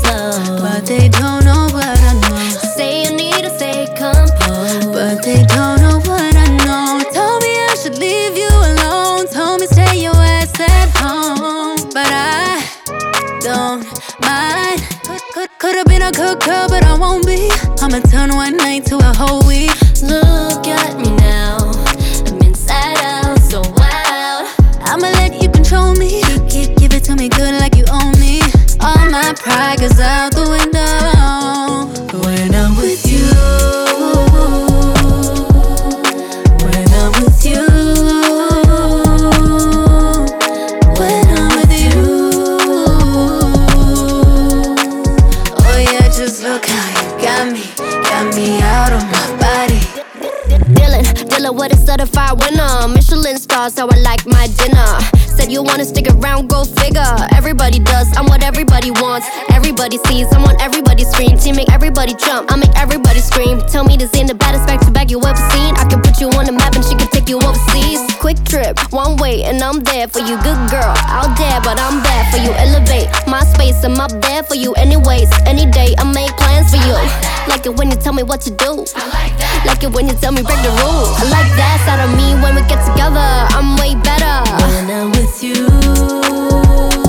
love. But they don't know what I know. Say you need to stay composed, but they don't know what I know. Told me I should leave you alone. Told me stay your ass at home. But I don't mind. Could've been a good girl, but I won't be. I'ma turn one night to a whole week. look at me now, I'm inside out, so wild. I'ma let you control me. Give it to me good like you own me. All my pride goes out the window when I'm with you. When I'm with you. When I'm with you. Oh yeah, just look how you got me out of my body. Dylan with a certified winner. Michelin stars, how I like my dinner. Said you wanna stick around, go figure. Everybody does, I'm what everybody wants. Everybody sees, I'm on everybody's screen. Team make everybody jump, I make everybody scream. Tell me this ain't the baddest back to back you ever seen. I can put you on the map and she can take you overseas. Quick trip, one way and I'm there for you. Good girl, out there but I'm bad for you. Elevate my space, I'm up there for you. Anyways, any day I make plans for you. Like it when you tell me what to do. Like it when you tell me break the rules. I like that side of me when we get together. I'm way better when I'm with you.